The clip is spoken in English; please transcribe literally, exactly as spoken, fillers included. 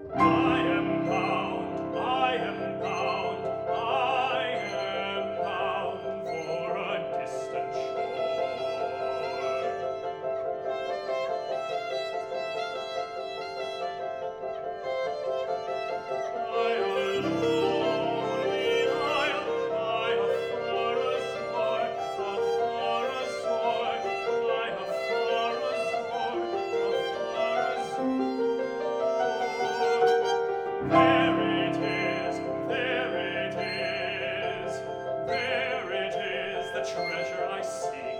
I am bound, I am bound, I am bound for a distant shore. I a lonely isle, I a forest boy, a forest boy, I a forest boy, a forest boy. There it is, there it is, there it is, the treasure I seek.